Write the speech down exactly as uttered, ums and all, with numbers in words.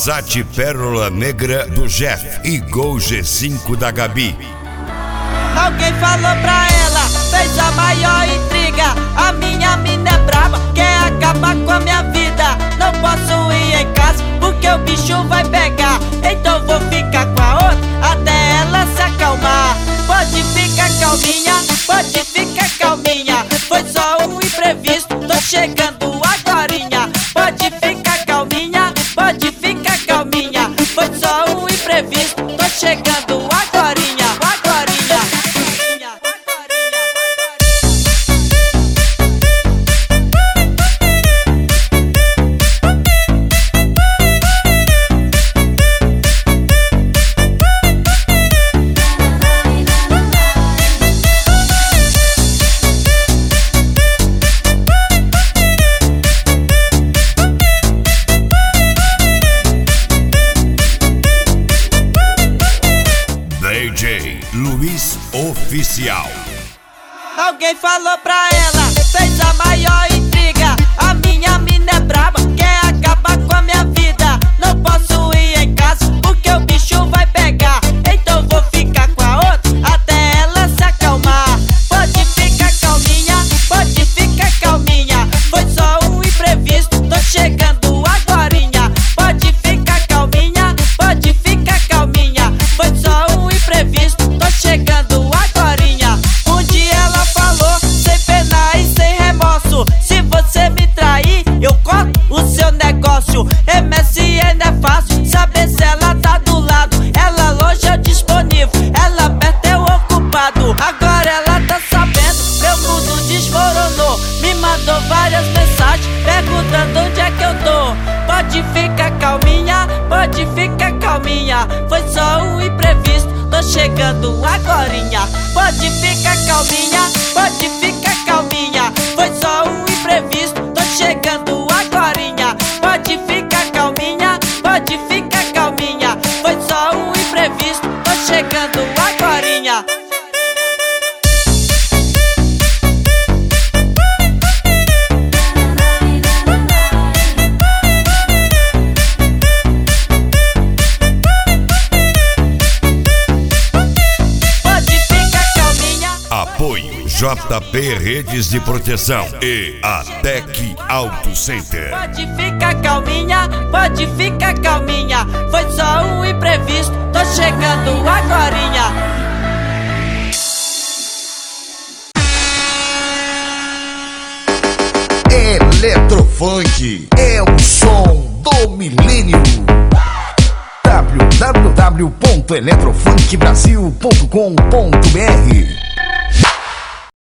Passat Pérola Negra do Jeff e Gol G cinco da Gabi. Alguém falou pra ela, fez a maior intriga. A minha mina é braba, quer acabar com a minha vida. Não posso ir em casa porque o bicho vai pegar. Então vou ficar com a outra até ela se acalmar. Pode ficar calminha, pode ficar calminha. Foi só um imprevisto, tô chegando agorinha. Pode ficar calminha, pode ficar calminha. Foi só um imprevisto, tô chegando agorinha, agorinha. D J Luiz Oficial. Alguém falou pra ela, fez a maior intriga. A minha mina é braba, quer acabar com a minha vida. Não posso ir em casa porque o bicho vai pegar. Então vou ficar com a outra até ela se acalmar. Pode ficar calminha, pode ficar calminha. Foi só um imprevisto, tô chegando agorinha. Pode ficar calminha, pode ficar calminha. Foi só um imprevisto, tô chegando agorinha. Um dia ela falou, sem pena e sem remorso: se você me trair, eu corto o seu negócio. M S N é fácil, saber se ela tá do lado. Ela longe é disponível, ela perto é o ocupado. Agora ela tá sabendo, meu mundo desmoronou. Me mandou várias mensagens perguntando onde é que eu tô. Pode ficar calminha, pode ficar calminha. Foi só um imprevisto, tô chegando agorinha. Pode ficar calminha, pode ficar calminha. Foi só um imprevisto, tô chegando agorinha. Pode ficar calminha, pode ficar calminha. Foi só um imprevisto, tô chegando agorinha. Apoio J P Redes de Proteção e a Tec Auto Center. Pode ficar calminha, pode ficar calminha. Foi só um imprevisto, tô chegando agorinha. Eletrofunk é o som do milênio. w w w ponto eletrofunk brasil ponto com ponto b r